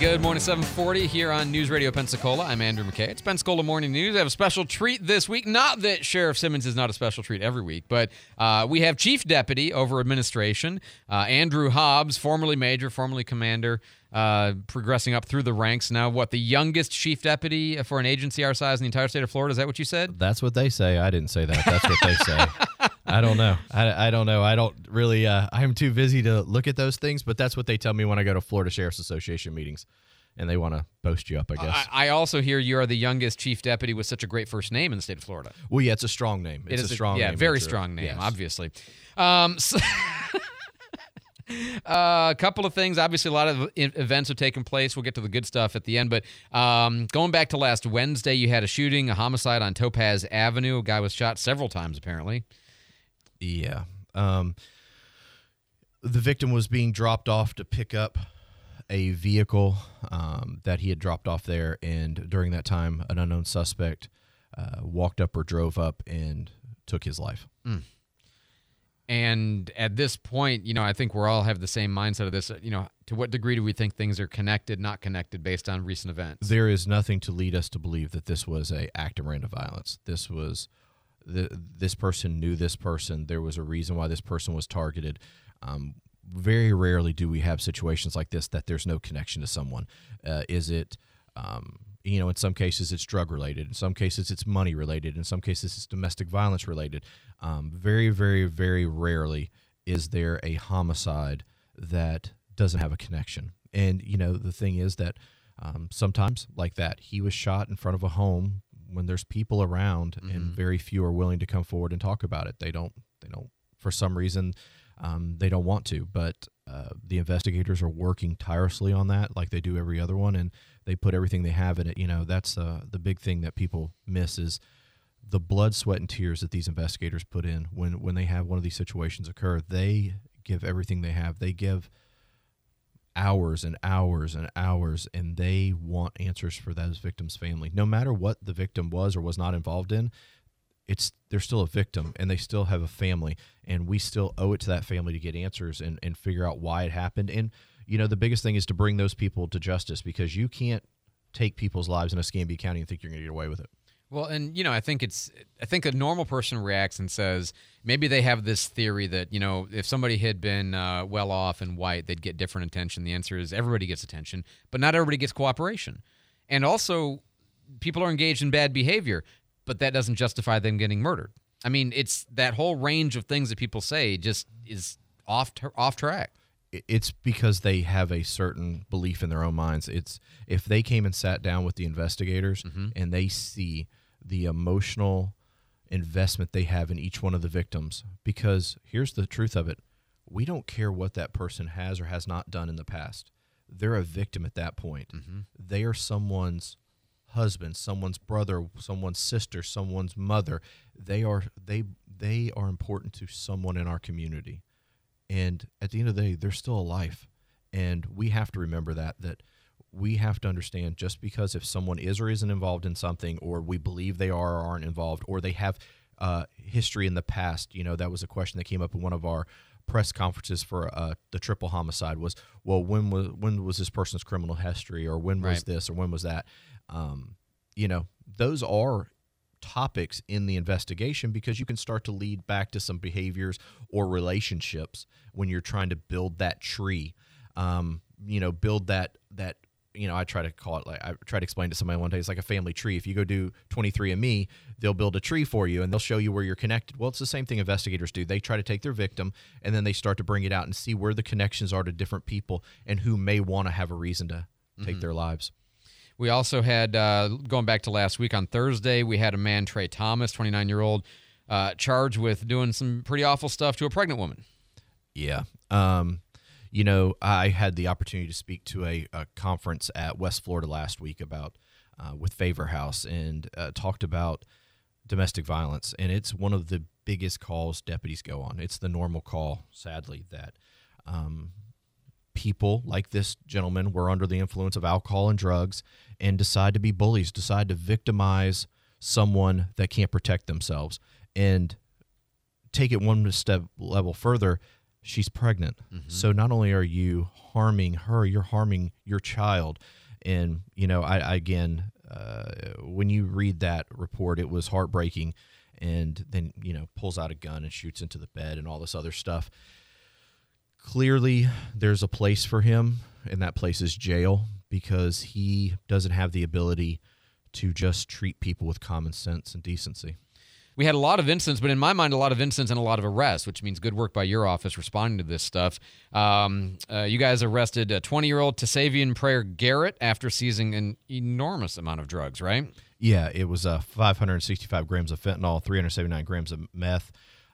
Good morning, 740 here on News Radio Pensacola. I'm Andrew McKay. It's Pensacola Morning News. I have a special treat this week. Not that Sheriff Simmons is not a special treat every week, but we have Chief Deputy over Administration, Andrew Hobbs, formerly Major, formerly Commander, progressing up through the ranks. Now, the youngest Chief Deputy for an agency our size in the entire state of Florida? Is that what you said? That's what they say. I didn't say that. That's what they say. I don't know. I don't know. I don't really, I'm too busy to look at those things, but that's what they tell me when I go to Florida Sheriff's Association meetings, and they want to boast you up, I guess. I also hear you are the youngest Chief Deputy with such a great first name in the state of Florida. Well, yeah, it's a strong name. It's a strong name. Yeah, very strong name, yes. Obviously. A couple of things. Obviously, a lot of events have taken place. We'll get to the good stuff at the end. But going back to last Wednesday, you had a shooting, a homicide on Topaz Avenue. A guy was shot several times, apparently. Yeah. The victim was being dropped off to pick up a vehicle that he had dropped off there. And during that time, an unknown suspect walked up or drove up and took his life. Mm. And at this point, I think we all have the same mindset of this. To what degree do we think things are connected, not connected, based on recent events? There is nothing to lead us to believe that this was an act of random violence. This was this person knew this person. There was a reason why this person was targeted. Very rarely do we have situations like this that there's no connection to someone. Is it? In some cases it's drug related. In some cases it's money related. In some cases it's domestic violence related. Very, very, very rarely is there a homicide that doesn't have a connection. And, the thing is that sometimes like that, he was shot in front of a home when there's people around, mm-hmm. and very few are willing to come forward and talk about it. They don't, for some reason, they don't want to, but the investigators are working tirelessly on that like they do every other one, and they put everything they have in it. That's the big thing that people miss is the blood, sweat, and tears that these investigators put in when they have one of these situations occur. They give everything they have. They give hours and hours and hours, and they want answers for those victims' family. No matter what the victim was or was not involved in, they're still a victim, and they still have a family, and we still owe it to that family to get answers and figure out why it happened. And the biggest thing is to bring those people to justice, because you can't take people's lives in Escambia County and think you're going to get away with it. Well, and I think a normal person reacts and says maybe they have this theory that if somebody had been well off and white, they'd get different attention. The answer is everybody gets attention, but not everybody gets cooperation. And also, people are engaged in bad behavior, but that doesn't justify them getting murdered. I mean, it's that whole range of things that people say just is off track. It's because they have a certain belief in their own minds. It's if they came and sat down with the investigators, mm-hmm. and they see the emotional investment they have in each one of the victims, because here's the truth of it. We don't care what that person has or has not done in the past. They're a victim at that point. Mm-hmm. They are someone's husband, someone's brother, someone's sister, someone's mother. They are important to someone in our community. And at the end of the day, they're still alive. And we have to remember that we have to understand, just because if someone is or isn't involved in something, or we believe they are or aren't involved, or they have history in the past, that was a question that came up in one of our press conferences for the triple homicide was, well, when was this person's criminal history, or when was this, or when was that? Those are topics in the investigation, because you can start to lead back to some behaviors or relationships when you're trying to build that tree, build that I try to call it, I try to explain to somebody one day, it's like a family tree. If you go do 23andMe, they'll build a tree for you, and they'll show you where you're connected. Well, it's the same thing investigators do. They try to take their victim, and then they start to bring it out and see where the connections are to different people and who may want to have a reason to take their lives. We also had, going back to last week on Thursday, we had a man, Trey Thomas, 29-year-old, charged with doing some pretty awful stuff to a pregnant woman. Yeah. I had the opportunity to speak to a conference at West Florida last week about with Favor House, and talked about domestic violence. And it's one of the biggest calls deputies go on. It's the normal call, sadly, that people like this gentleman were under the influence of alcohol and drugs and decide to be bullies, decide to victimize someone that can't protect themselves. And take it one level further, she's pregnant. So not only are you harming her, you're harming your child. And, when you read that report, it was heartbreaking. And then, pulls out a gun and shoots into the bed and all this other stuff. Clearly, there's a place for him, and that place is jail, because he doesn't have the ability to just treat people with common sense and decency. We had a lot of incidents, but in my mind, a lot of incidents and a lot of arrests, which means good work by your office responding to this stuff. You guys arrested a 20-year-old Tasavian Prayer Garrett after seizing an enormous amount of drugs, right? Yeah, it was 565 grams of fentanyl, 379 grams of meth,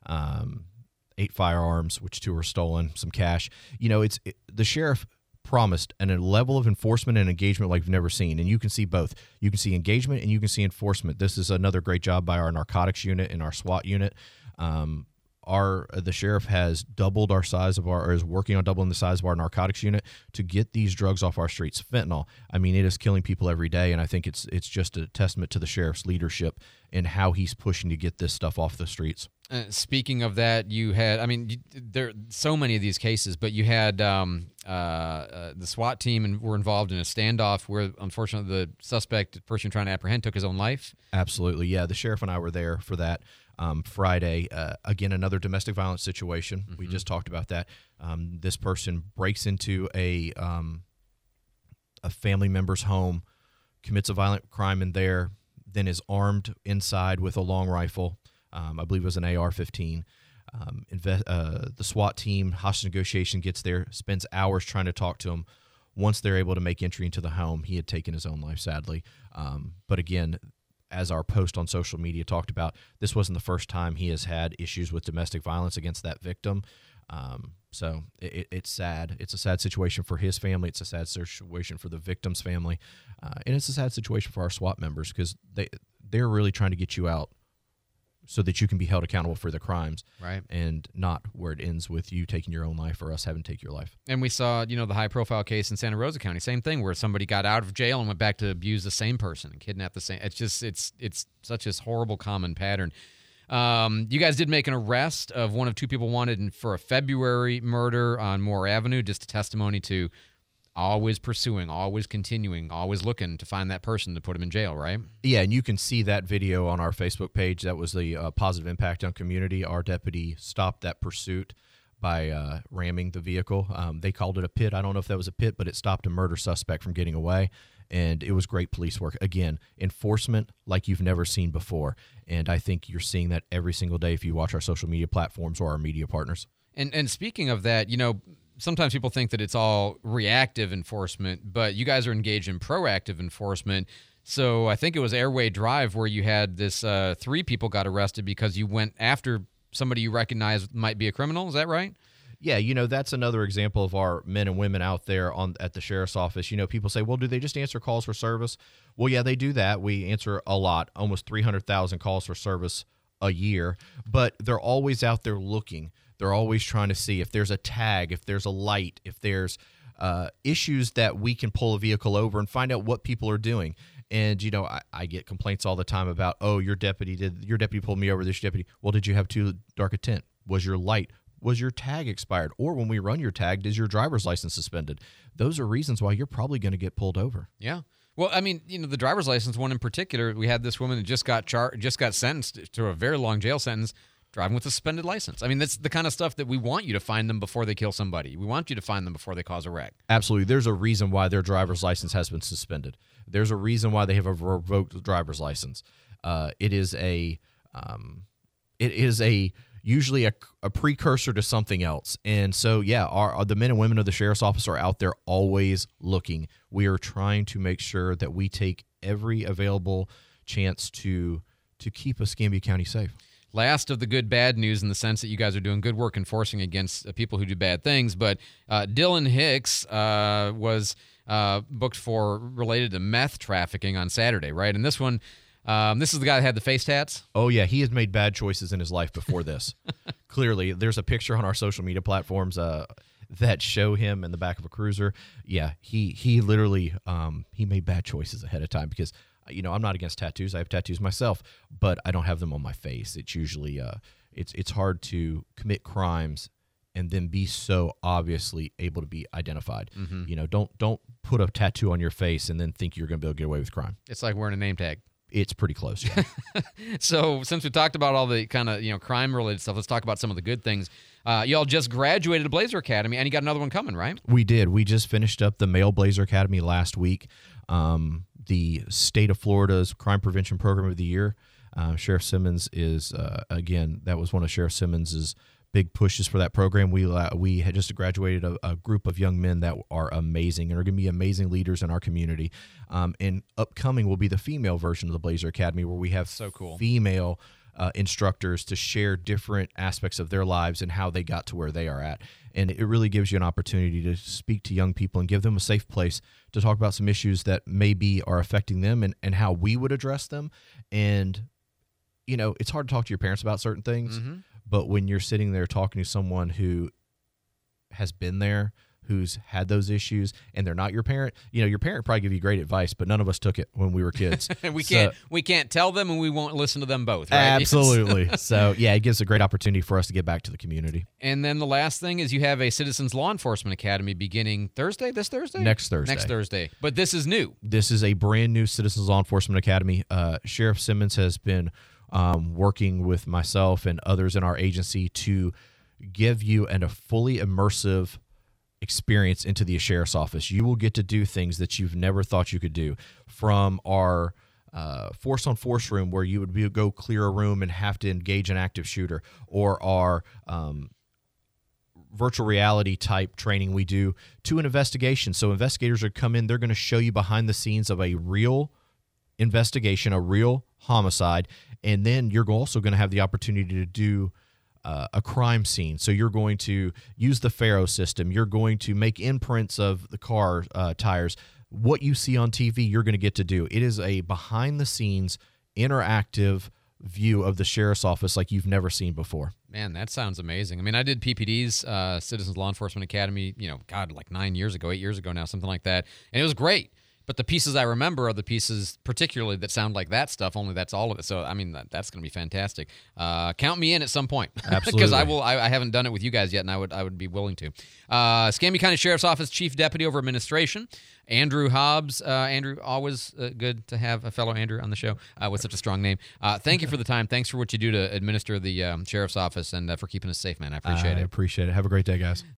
8 firearms, which 2 were stolen, some cash. The sheriff promised a level of enforcement and engagement like we've never seen, and you can see both. You can see engagement and you can see enforcement. This is another great job by our narcotics unit and our SWAT unit. The sheriff has doubled our size or is working on doubling the size of our narcotics unit to get these drugs off our streets. Fentanyl, it is killing people every day, and I think it's just a testament to the sheriff's leadership and how he's pushing to get this stuff off the streets. Speaking of that, you had, there are so many of these cases, but you had the SWAT team and were involved in a standoff where, unfortunately, the suspect, the person trying to apprehend, took his own life. Absolutely, yeah. The sheriff and I were there for that Friday. Again, another domestic violence situation. We just talked about that. This person breaks into a family member's home, commits a violent crime in there, then is armed inside with a long rifle. I believe it was an AR-15. The SWAT team, hostage negotiation, gets there, spends hours trying to talk to him. Once they're able to make entry into the home, he had taken his own life, sadly. But again, as our post on social media talked about, this wasn't the first time he has had issues with domestic violence against that victim. So it's sad. It's a sad situation for his family. It's a sad situation for the victim's family. And it's a sad situation for our SWAT members, because they're really trying to get you out so that you can be held accountable for the crimes, right? And not where it ends with you taking your own life or us having to take your life. And we saw, the high-profile case in Santa Rosa County, same thing, where somebody got out of jail and went back to abuse the same person and kidnap the same. It's such a horrible common pattern. You guys did make an arrest of one of 2 people wanted for a February murder on Moore Avenue, just a testimony to always pursuing, always continuing, always looking to find that person to put him in jail, right? Yeah, and you can see that video on our Facebook page. That was the positive impact on community. Our deputy stopped that pursuit by ramming the vehicle. They called it a pit. I don't know if that was a pit, but it stopped a murder suspect from getting away, and it was great police work. Again, enforcement like you've never seen before, and I think you're seeing that every single day if you watch our social media platforms or our media partners. And speaking of that, sometimes people think that it's all reactive enforcement, but you guys are engaged in proactive enforcement. So I think it was Airway Drive where you had this 3 people got arrested because you went after somebody you recognize might be a criminal. Is that right? Yeah, that's another example of our men and women out there at the sheriff's office. People say, well, do they just answer calls for service? Well, yeah, they do that. We answer a lot, almost 300,000 calls for service a year, but they're always out there looking. They're always trying to see if there's a tag, if there's a light, if there's issues that we can pull a vehicle over and find out what people are doing. And, I get complaints all the time about, your deputy pulled me over, this deputy. Well, did you have too dark a tint? Was your light? Was your tag expired? Or when we run your tag, is your driver's license suspended? Those are reasons why you're probably going to get pulled over. Yeah. Well, the driver's license one in particular, we had this woman that just got sentenced to a very long jail sentence, driving with a suspended license. That's the kind of stuff that we want you to find them before they kill somebody. We want you to find them before they cause a wreck. Absolutely. There's a reason why their driver's license has been suspended. There's a reason why they have a revoked driver's license. It is usually a precursor to something else. And so, yeah, the men and women of the sheriff's office are out there always looking. We are trying to make sure that we take every available chance to keep Escambia County safe. Last of the good, bad news in the sense that you guys are doing good work enforcing against people who do bad things, but Dylan Hicks was booked for related to meth trafficking on Saturday, right? And this one, this is the guy that had the face tats? Oh, yeah. He has made bad choices in his life before this. Clearly, there's a picture on our social media platforms that show him in the back of a cruiser. Yeah, he literally he made bad choices ahead of time because I'm not against tattoos. I have tattoos myself, but I don't have them on my face. It's usually it's hard to commit crimes and then be so obviously able to be identified. Mm-hmm. You know, don't put a tattoo on your face and then think you're going to be able to get away with crime. It's like wearing a name tag. It's pretty close. Yeah. So since we talked about all the kind of crime-related stuff, let's talk about some of the good things. Y'all just graduated at Blazer Academy, and you got another one coming, right? We did. We just finished up the Male Blazer Academy last week. The state of Florida's Crime Prevention Program of the Year. Sheriff Simmons is, again, that was one of Sheriff Simmons's big pushes for that program. We had just graduated a group of young men that are amazing and are going to be amazing leaders in our community. And upcoming will be the female version of the Blazer Academy, where we have so cool female instructors to share different aspects of their lives and how they got to where they are at. And it really gives you an opportunity to speak to young people and give them a safe place to talk about some issues that maybe are affecting them and how we would address them. And, you know, it's hard to talk to your parents about certain things, Mm-hmm. but when you're sitting there talking to someone who has been there, who's had those issues, and they're not your parent, you know, your parent probably give you great advice, but none of us took it when we were kids. we can't tell them, and we won't listen to them both, right? Absolutely. So, yeah, it gives a great opportunity for us to get back to the community. And then the last thing is you have a Citizens Law Enforcement Academy beginning Thursday, this Thursday? Next Thursday. Next Thursday. But this is new. This is a brand new Citizens Law Enforcement Academy. Sheriff Simmons has been working with myself and others in our agency to give you a fully immersive experience into the sheriff's office. You will get to do things that you've never thought you could do, from our force on force room, where you would go clear a room and have to engage an active shooter, or our virtual reality type training we do, to an investigation. So investigators are come in, they're going to show you behind the scenes of a real investigation, a real homicide, and then you're also going to have the opportunity to do a crime scene. So you're going to use the Faro system. You're going to make imprints of the car tires. What you see on TV, you're going to get to do. It is a behind-the-scenes, interactive view of the sheriff's office like you've never seen before. Man, that sounds amazing. I mean, I did PPD's Citizens Law Enforcement Academy, like 9 years ago, 8 years ago now, something like that. And it was great. But the pieces I remember are the pieces particularly that sound like that stuff, only that's all of it. So, I mean, that's going to be fantastic. Count me in at some point. Absolutely. Because I haven't done it with you guys yet, and I would be willing to. Escambia County Sheriff's Office Chief Deputy over Administration, Andrew Hobbs. Andrew, always good to have a fellow Andrew on the show with such a strong name. Thank you for the time. Thanks for what you do to administer the Sheriff's Office and for keeping us safe, man. I appreciate it. I appreciate it. Have a great day, guys.